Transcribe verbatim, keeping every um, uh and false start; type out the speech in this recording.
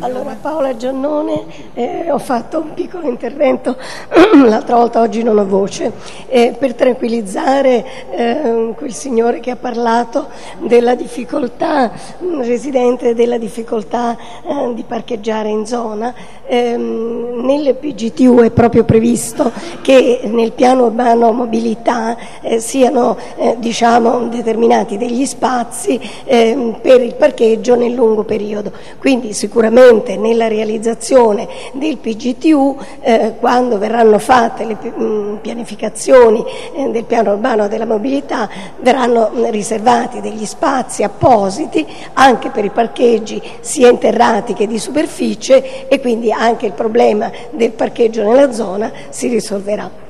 Allora, Paola Giannone, eh, ho fatto un piccolo intervento l'altra volta, oggi non ho voce, eh, per tranquillizzare eh, quel signore che ha parlato della difficoltà, un residente della difficoltà eh, di parcheggiare in zona. Eh, nel P G T U è proprio previsto che nel piano urbano mobilità eh, siano eh, diciamo determinati degli spazi eh, per il parcheggio nel lungo periodo, quindi sicuramente nella realizzazione del P G T U, eh, quando verranno fatte le mh, pianificazioni eh, del piano urbano della mobilità, verranno mh, riservati degli spazi appositi anche per i parcheggi sia interrati che di superficie, e quindi anche il problema del parcheggio nella zona si risolverà.